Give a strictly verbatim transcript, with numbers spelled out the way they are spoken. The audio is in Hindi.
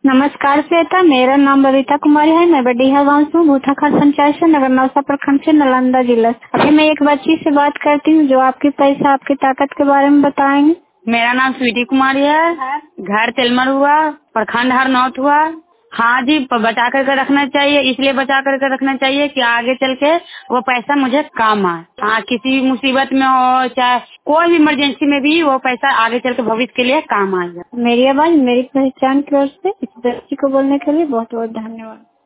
नमस्कार श्वेता, मेरा नाम बबीता कुमारी है। मैं बडीहा गांव से हूँ, भूथाखाल पंचायत से, नगर नौसा प्रखंड से, नालंदा जिला से। अभी मैं एक बच्ची से बात करती हूँ जो आपकी पैसा आपकी ताकत के बारे में बताएंगे। मेरा नाम स्वीटी कुमारी है। घर तेलमर हुआ, प्रखंड हरनौत हुआ। हाँ जी, प- बचा करके रखना चाहिए, इसलिए बचा करके रखना चाहिए कि आगे चल के वो पैसा मुझे काम आए। हाँ, किसी मुसीबत में हो, चाहे कोई भी इमरजेंसी में भी वो पैसा आगे चल के भविष्य के लिए काम आएगा। मेरी आवाज मेरी पहचान की ओर से इस बच्ची को बोलने के लिए बहुत बहुत धन्यवाद।